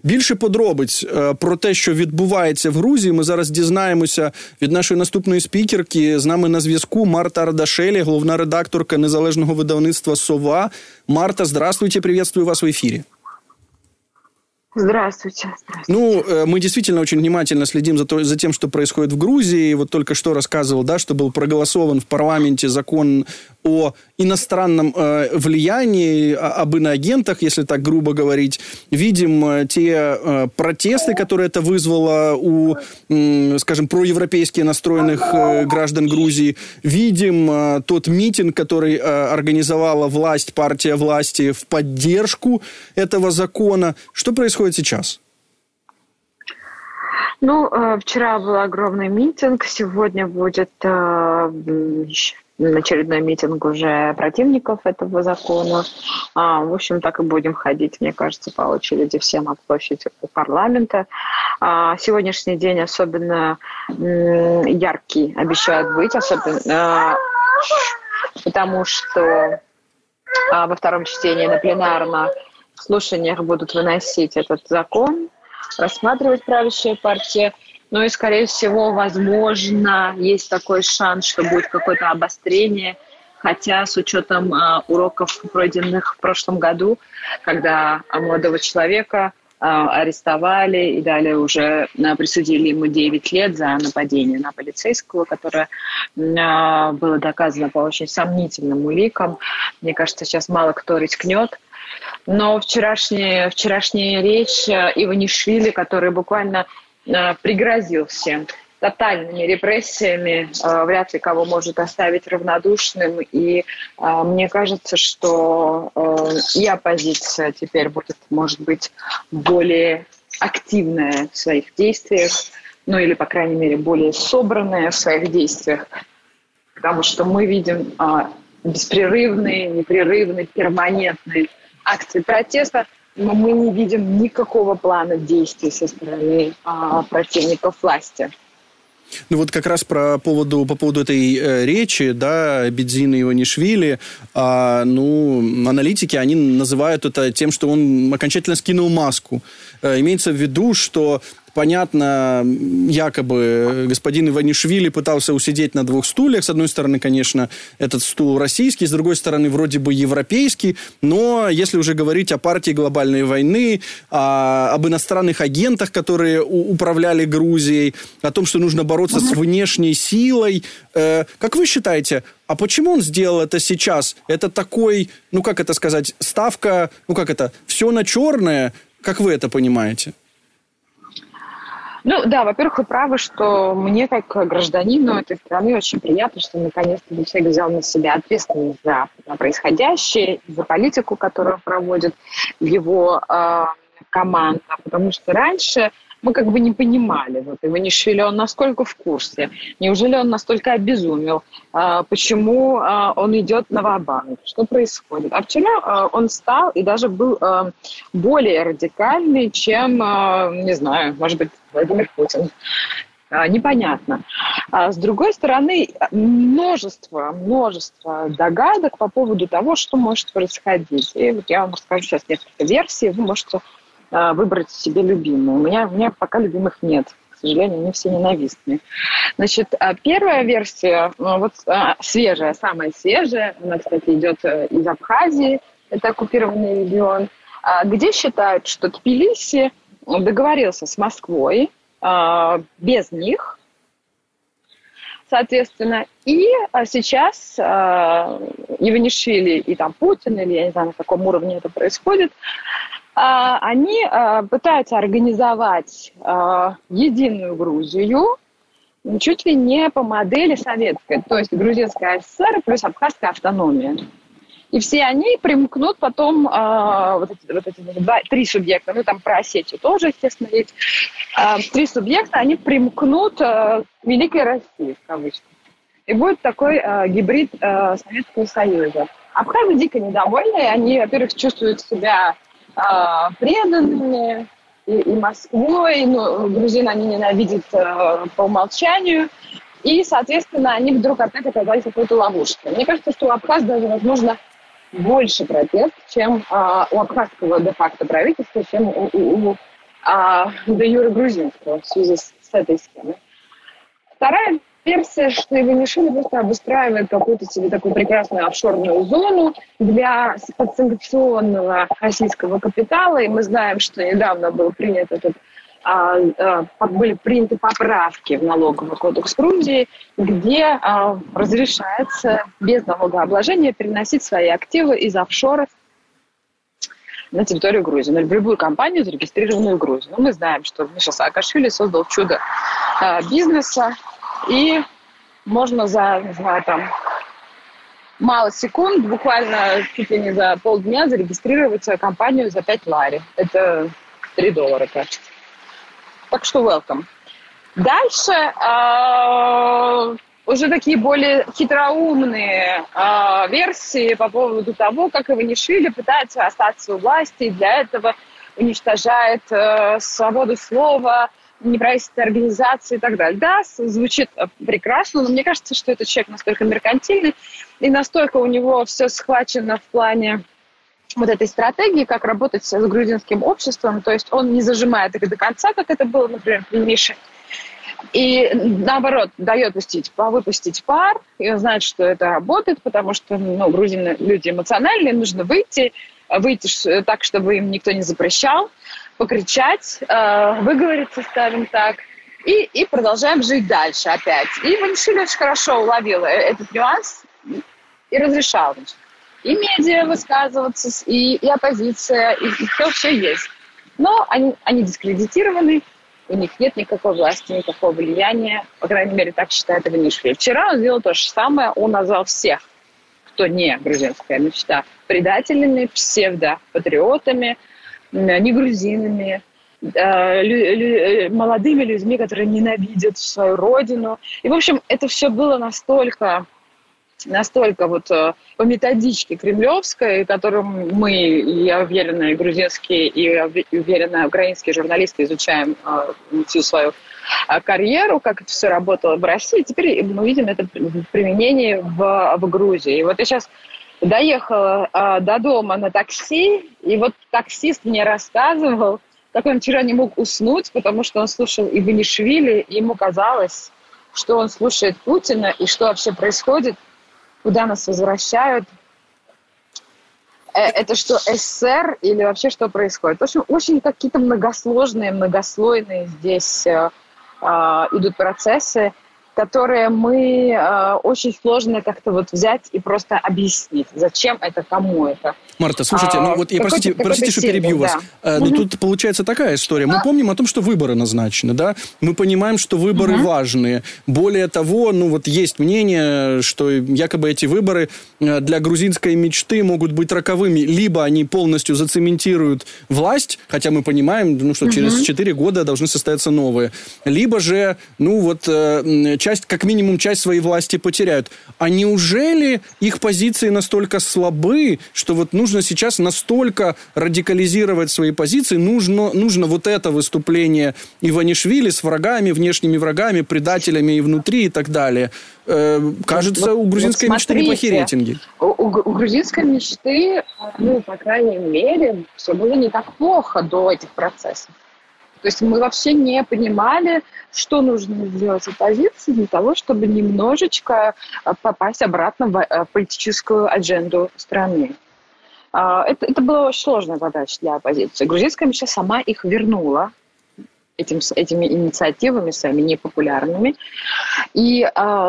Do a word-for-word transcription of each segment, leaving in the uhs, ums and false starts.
Більше подробиць про те, що відбувається в Грузії, ми зараз дізнаємося від нашої наступної спікерки. З нами на зв'язку Марта Ардашелі, головна редакторка незалежного видавництва «Сова». Марта, здравствуйте, приветствую вас в эфире. Здравствуйте. Здравствуйте. Ну, мы действительно очень внимательно следим за, то, за тем, что происходит в Грузии. Вот только что рассказывал, да, что был проголосован в парламенте закон о иностранном э, влиянии, об иноагентах, если так грубо говорить. Видим э, те э, протесты, которые это вызвало у, э, скажем, проевропейски настроенных э, граждан Грузии. Видим э, тот митинг, который э, организовала власть, партия власти в поддержку этого закона. Что происходит сейчас? Ну, э, вчера был огромный митинг, сегодня будет э, очередной митинг уже противников этого закона. А, в общем, так и будем ходить, мне кажется, по очереди все на площади у парламента. А, сегодняшний день особенно м, яркий обещает быть, особенно э, потому что а, во втором чтении на пленарных слушаниях будут выносить этот закон, рассматривать правящая партия. Ну и, скорее всего, возможно, есть такой шанс, что будет какое-то обострение, хотя с учетом э, уроков, пройденных в прошлом году, когда молодого человека э, арестовали и далее уже э, присудили ему девять лет за нападение на полицейского, которое э, было доказано по очень сомнительным уликам. Мне кажется, сейчас мало кто рискнет. Но вчерашняя, вчерашняя речь Иванишвили, который буквально э, пригрозил всем тотальными репрессиями, э, вряд ли кого может оставить равнодушным. И э, мне кажется, что э, и оппозиция теперь будет, может быть, более активная в своих действиях, ну или, по крайней мере, более собранная в своих действиях, потому что мы видим э, беспрерывные, непрерывные, перманентные акции протеста, но мы не видим никакого плана действий со стороны а, противников власти. Ну вот как раз про поводу, по поводу этой э, речи, да, Бедзина Иванишвили, э, ну, аналитики, они называют это тем, что он окончательно скинул маску. Э, имеется в виду, что понятно, якобы господин Иванишвили пытался усидеть на двух стульях. С одной стороны, конечно, этот стул российский, с другой стороны, вроде бы европейский. Но если уже говорить о партии глобальной войны, о, об иностранных агентах, которые у, управляли Грузией, о том, что нужно бороться с внешней силой, э, как вы считаете, а почему он сделал это сейчас? Это такой, ну как это сказать, ставка, ну как это, все на черное? Как вы это понимаете? Ну да, во-первых, вы правы, что мне, как гражданину этой страны, очень приятно, что наконец-то человек взял на себя ответственность за происходящее, за политику, которую проводит его э, команда. Потому что раньше мы как бы не понимали, вот Иванишвили, он насколько в курсе, неужели он настолько обезумел, э, почему э, он идет на ва-банк, что происходит. А вчера э, он стал и даже был э, более радикальный, чем, э, не знаю, может быть, Владимир Путин. Непонятно. А с другой стороны, множество, множество догадок по поводу того, что может происходить. И вот я вам расскажу сейчас несколько версий, вы можете выбрать себе любимую. У меня, у меня пока любимых нет. К сожалению, они все ненавистные. Значит, первая версия, вот свежая, самая свежая, она, кстати, идет из Абхазии, это оккупированный регион, где считают, что Тбилиси договорился с Москвой э, без них, соответственно, и сейчас э, Иванишвили и там Путин, или я не знаю, на каком уровне это происходит, э, они э, пытаются организовать э, единую Грузию, чуть ли не по модели советской, то есть грузинская ССР плюс абхазская автономия. И все они примкнут потом, э, вот эти, вот эти два, три субъекта, ну там про Осетию тоже, естественно, есть, э, три субъекта, они примкнут э, к Великой России, в кавычках. И будет такой э, гибрид э, Советского Союза. Абхазы дико недовольны, они, во-первых, чувствуют себя э, преданными и, и Москвой, ну, грузин они ненавидят э, по умолчанию, и, соответственно, они вдруг опять оказались в какой-то ловушке. Мне кажется, что у Абхаз даже, возможно, больше протест, чем э, у абхазского де-факто правительства, чем у, у, у а де юре грузинского в связи с, с этой схемой. Вторая версия, что Иванишвили просто обустраивает какую-то себе такую прекрасную офшорную зону для подсанкционного российского капитала. И мы знаем, что недавно был принят этот, а, а, были приняты поправки в налоговый кодекс Грузии, где а, разрешается без налогообложения переносить свои активы из офшоров на территорию Грузии, ну, в любую компанию, зарегистрированную в Грузии. Ну, мы знаем, что Миша Саакашвили создал чудо а, бизнеса, и можно за, не знаю, там, мало секунд, буквально чуть ли не за полдня зарегистрировать компанию за пять лари. Это три доллара, кажется. Так что welcome. Дальше э, уже такие более хитроумные э, версии по поводу того, как Иванишвили пытается остаться у власти, и для этого уничтожает э, свободу слова, неправительственные организации и так далее. Да, звучит прекрасно, но мне кажется, что этот человек настолько меркантильный и настолько у него все схвачено в плане вот этой стратегии, как работать с грузинским обществом, то есть он не зажимает их до конца, как это было, например, при Мише, и наоборот дает пустить, выпустить пар, и он знает, что это работает, потому что ну, грузины люди эмоциональные, нужно выйти, выйти так, чтобы им никто не запрещал, покричать, э, выговориться, скажем так, и, и продолжаем жить дальше опять. И Иванишвили очень хорошо уловил этот нюанс и разрешал и медиа высказываться, и, и оппозиция, и, и все, все есть. Но они, они дискредитированы, у них нет никакой власти, никакого влияния, по крайней мере, так считает Иванишвили. Вчера он сделал то же самое, он назвал всех, кто не грузинская мечта, предателями, псевдопатриотами, не грузинами, лю- лю- молодыми людьми, которые ненавидят свою родину. И, в общем, это все было настолько, настолько вот по методичке кремлевской, которым мы, я уверена, и грузинские, и уверена, украинские журналисты изучаем всю свою карьеру, как это все работало в России. Теперь мы видим это применение в, в Грузии. И вот я сейчас доехала э, до дома на такси, и вот таксист мне рассказывал, как он вчера не мог уснуть, потому что он слушал Иванишвили, и ему казалось, что он слушает Путина, и что вообще происходит, куда нас возвращают. Э, это что, СССР или вообще что происходит? В общем, очень какие-то многосложные, многослойные здесь э, э, идут процессы, которые мы э, очень сложно как-то вот взять и просто объяснить, зачем это, кому это. Марта, слушайте, а, ну вот я простите, простите, что перебью вас. Да. Но угу. Тут получается такая история. Мы помним о том, что выборы назначены, да? Мы понимаем, что выборы угу. важные. Более того, ну вот есть мнение, что якобы эти выборы для грузинской мечты могут быть роковыми. Либо они полностью зацементируют власть, хотя мы понимаем, ну что угу. через четыре года должны состояться новые. Либо же, ну вот часть, как минимум часть своей власти потеряют. А неужели их позиции настолько слабы, что вот нужно сейчас настолько радикализировать свои позиции, нужно, нужно вот это выступление Иванишвили с врагами, внешними врагами, предателями и внутри и так далее? Э, кажется, вот, у грузинской вот мечты неплохие рейтинги. У, у, у грузинской мечты, ну, по крайней мере, все было не так плохо до этих процессов. То есть мы вообще не понимали, что нужно сделать оппозиции для того, чтобы немножечко попасть обратно в политическую адженду страны. Это, это была очень сложная задача для оппозиции. Грузинская мечта сама их вернула этим, этими инициативами своими непопулярными. И,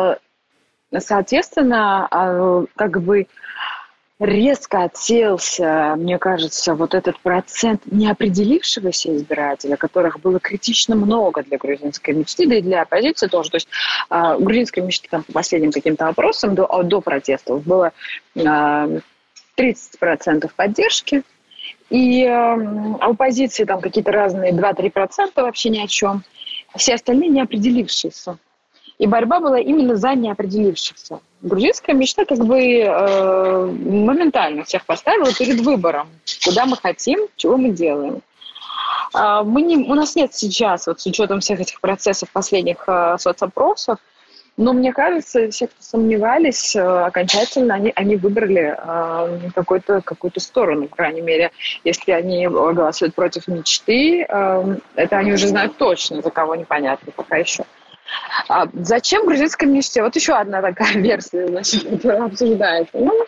соответственно, как бы резко отсеялся, мне кажется, вот этот процент неопределившегося избирателя, которых было критично много для грузинской мечты, да и для оппозиции тоже. То есть э, грузинской мечты там, по последним каким-то опросам до, до протестов было э, тридцать процентов поддержки, и э, оппозиции там какие-то разные два-три процента вообще ни о чем. Все остальные неопределившиеся. И борьба была именно за неопределившихся. Грузинская мечта как бы э, моментально всех поставила перед выбором, куда мы хотим, чего мы делаем. Э, мы не, у нас нет сейчас, вот с учетом всех этих процессов последних э, соцопросов, Но мне кажется, все, кто сомневались, окончательно они, они выбрали э, какую-то, какую-то сторону, по крайней мере. Если они голосуют против мечты, э, это они уже знают точно, за кого непонятно пока еще. А зачем грузинской мечте? Вот еще одна такая версия, значит, которая обсуждается. Ну,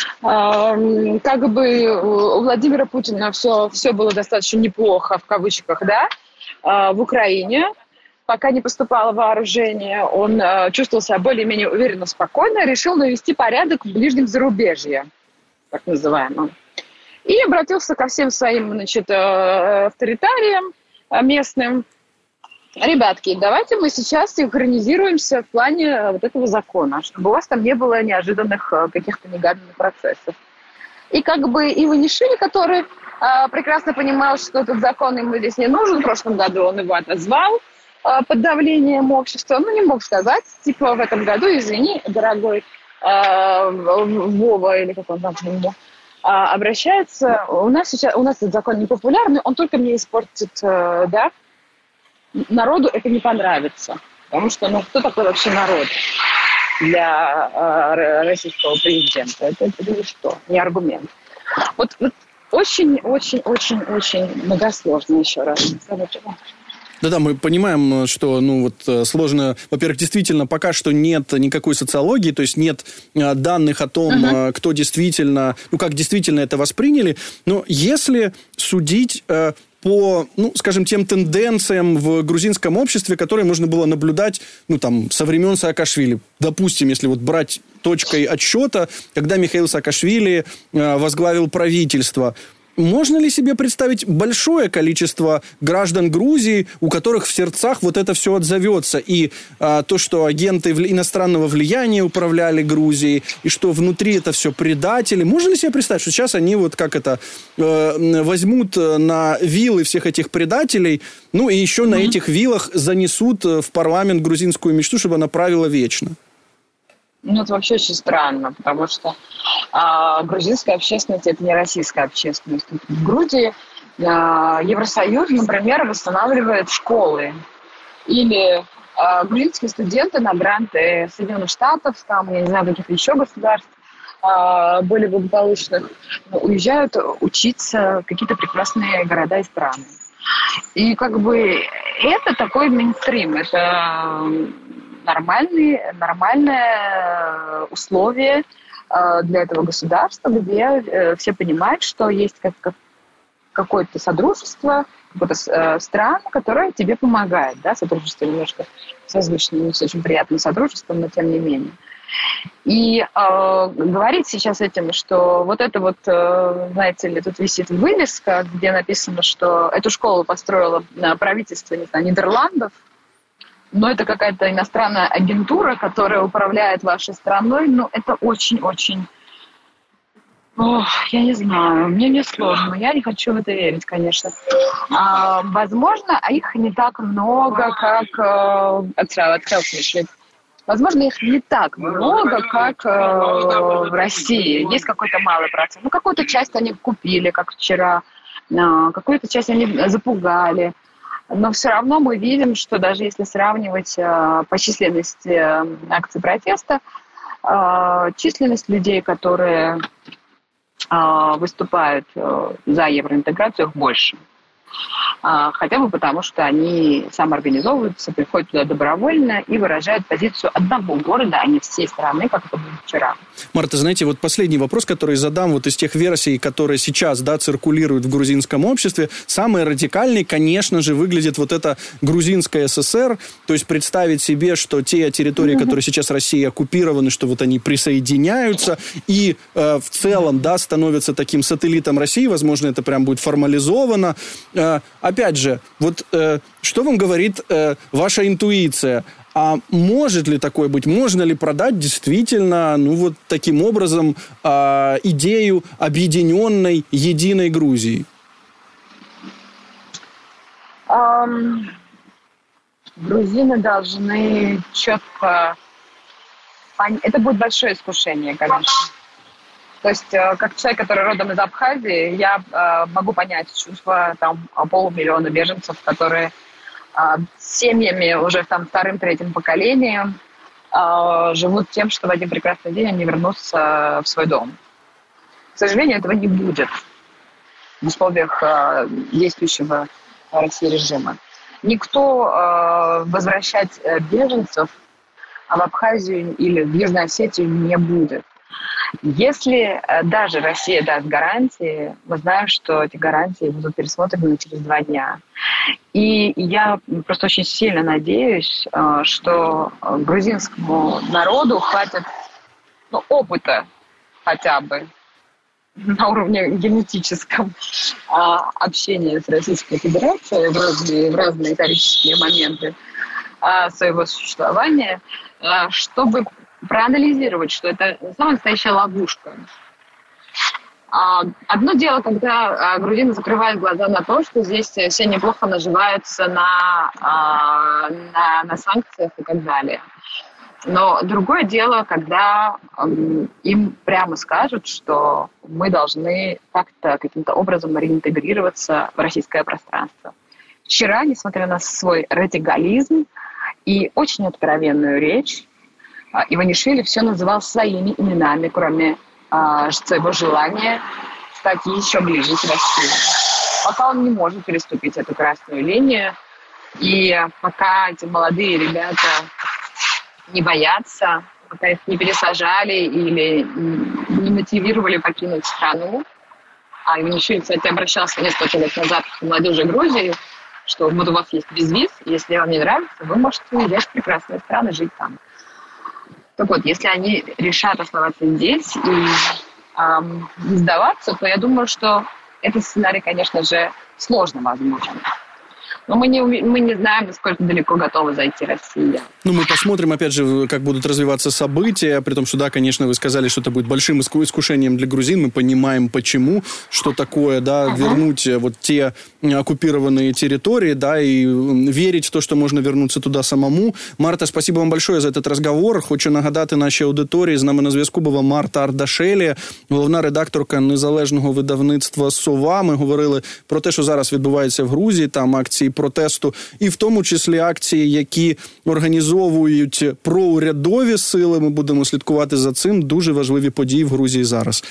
э, как бы у Владимира Путина все, все было достаточно неплохо, в кавычках, да, э, в Украине. Пока не поступало вооружение, он э, чувствовал себя более-менее уверенно, спокойно, решил навести порядок в ближнем зарубежье, так называемом. И обратился ко всем своим, значит, э, авторитариям э, местным. Ребятки, давайте мы сейчас синхронизируемся в плане вот этого закона, чтобы у вас там не было неожиданных э, каких-то негаданных процессов. И как бы Иванишвили, который э, прекрасно понимал, что этот закон ему здесь не нужен, в прошлом году он его отозвал, под давлением общества, ну, не мог сказать, типа, в этом году, извини, дорогой э, Вова, или как он там к нему, э, обращается, у нас сейчас, у нас этот закон непопулярный, он только мне испортит, э, да, народу это не понравится, потому что, ну, кто такой вообще народ для э, российского президента? Это, это, это что? Не аргумент. Вот, вот очень-очень-очень-очень многосложно, еще раз. Да-да, мы понимаем, что, ну, вот сложно, во-первых, действительно, пока что нет никакой социологии, то есть нет а, данных о том, uh-huh. а, кто действительно, ну, как действительно это восприняли. Но если судить а, по, ну, скажем, тем тенденциям в грузинском обществе, которые можно было наблюдать, ну, там, со времен Саакашвили. Допустим, если вот брать точкой отсчета, когда Михаил Саакашвили а, возглавил правительство. Можно ли себе представить большое количество граждан Грузии, у которых в сердцах вот это все отзовется? И а, то, что агенты иностранного влияния управляли Грузией, и что внутри это все предатели. Можно ли себе представить, что сейчас они вот как это э, возьмут на вилы всех этих предателей, ну и еще mm-hmm. на этих вилах занесут в парламент грузинскую мечту, чтобы она правила вечно? Ну, это вообще очень странно, потому что а, грузинская общественность – это не российская общественность. В Грузии а, Евросоюз, например, восстанавливает школы. Или а, грузинские студенты на гранты Соединенных Штатов, там, я не знаю, каких-то еще государств, а, более благополучных, уезжают учиться в какие-то прекрасные города и страны. И как бы это такой мейнстрим, это... Нормальные, нормальное условие для этого государства, где все понимают, что есть как, как, какое-то содружество, какое-то страна, которая тебе помогает. Да? Содружество немножко созвучно, не с очень приятным содружеством, но тем не менее. И э, говорить сейчас этим, что вот это вот, э, знаете ли, тут висит вывеска, где написано, что эту школу построило правительство, не знаю, Нидерландов, но это какая-то иностранная агентура, которая управляет вашей страной. Ну, это очень-очень... Ох, я не знаю, мне не сложно. Я не хочу в это верить, конечно. А, возможно, их не так много, как... Возможно, их не так много, как в России. Есть какой-то малый процент. Ну, какую-то часть они купили, как вчера. Какую-то часть они запугали. Но все равно мы видим, что даже если сравнивать э, по численности э, акций протеста, э, численность людей, которые э, выступают э, за евроинтеграцию, их больше. Э, хотя бы потому, что они самоорганизовываются, приходят туда добровольно и выражают позицию одного города, а не всей страны, как это было вчера. Марта, знаете, вот последний вопрос, который задам вот из тех версий, которые сейчас, да, циркулируют в грузинском обществе. Самый радикальный, конечно же, выглядит вот это грузинское СССР. То есть представить себе, что те территории, которые сейчас Россией оккупированы, что вот они присоединяются и э, в целом, да, становятся таким сателлитом России. Возможно, это прям будет формализовано. Э, опять же, вот э, что вам говорит э, ваша интуиция? А может ли такое быть? Можно ли продать действительно, ну вот таким образом, э, идею объединенной, единой Грузии? Um, грузины должны четко... Это будет большое искушение, конечно. То есть, как человек, который родом из Абхазии, я э, могу понять чувство там полумиллиона беженцев, которые э, с семьями уже там вторым-третьим поколением э, живут тем, что в один прекрасный день они вернутся в свой дом. К сожалению, этого не будет в условиях э, действующего в России режима. Никто э, возвращать беженцев в Абхазию или в Южную Осетию не будет. Если даже Россия даст гарантии, мы знаем, что эти гарантии будут пересмотрены через два дня. И я просто очень сильно надеюсь, что грузинскому народу хватит ну, опыта хотя бы на уровне генетическом общения с Российской Федерацией в разные, в разные исторические моменты своего существования, чтобы проанализировать, что это самая настоящая ловушка. Одно дело, когда грузины закрывают глаза на то, что здесь все неплохо наживаются на, на, на санкциях и так далее. Но другое дело, когда им прямо скажут, что мы должны как-то, каким-то образом реинтегрироваться в российское пространство. Вчера, несмотря на свой радикализм и очень откровенную речь, Иванишвили все называл своими именами, кроме а, своего желания стать еще ближе к России. Пока он не может переступить эту красную линию, и пока эти молодые ребята не боятся, пока их не пересажали или не мотивировали покинуть страну, а Иванишвили, кстати, обращался несколько лет назад к молодежи Грузии, что вот у вас есть безвиз, если вам не нравится, вы можете уезжать в прекрасные страны, жить там. Так вот, если они решат оставаться здесь и эм, не сдаваться, то я думаю, что этот сценарий, конечно же, сложно возможен. Но мы не, мы не знаем, насколько далеко готова зайти Россия. Ну, мы посмотрим, опять же, как будут развиваться события, при том, что, да, конечно, вы сказали, что это будет большим искушением для грузин, мы понимаем, почему, что такое, да, uh-huh. вернуть вот те оккупированные территории, да, и верить в то, что можно вернуться туда самому. Марта, спасибо вам большое за этот розговор. Хочу нагадати нашій аудиторії, з нами на зв'язку була Марта Ардашелі, головна редакторка незалежного видавництва «Сова». Ми говорили про те, що зараз відбувається в Грузії, там акції протесту, і в тому числі акції, які організовують проурядові сили. Ми будемо слідкувати за цим. Дуже важливі події в Грузії зараз.